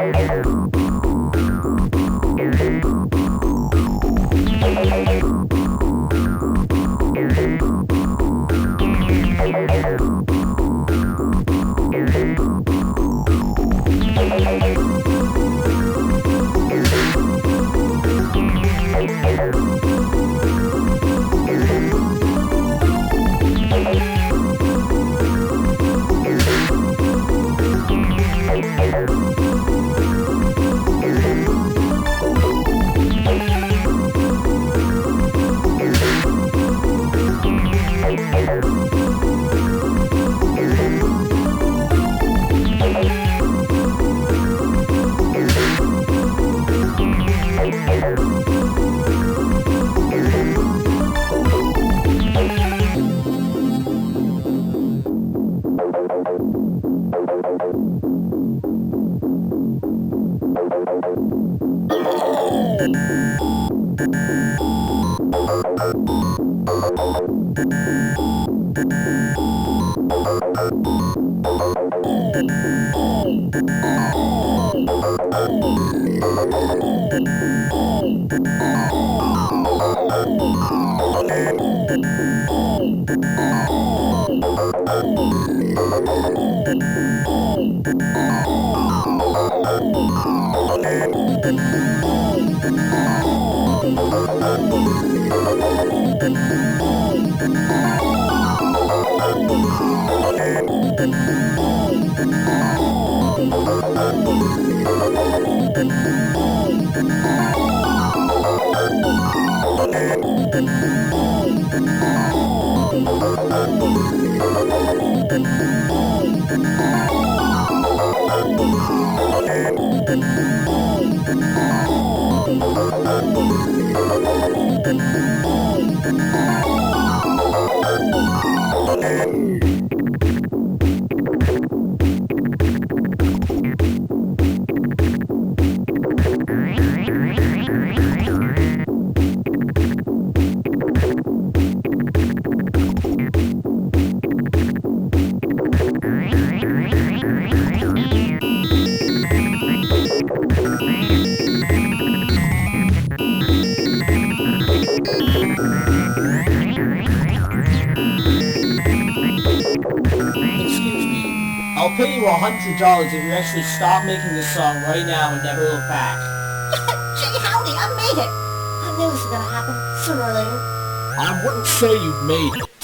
I'll pay you $100 if you actually stop making this song right now and never look back. Gee, howdy, I made it! I knew this was gonna happen, sooner or later. I wouldn't say you've made it.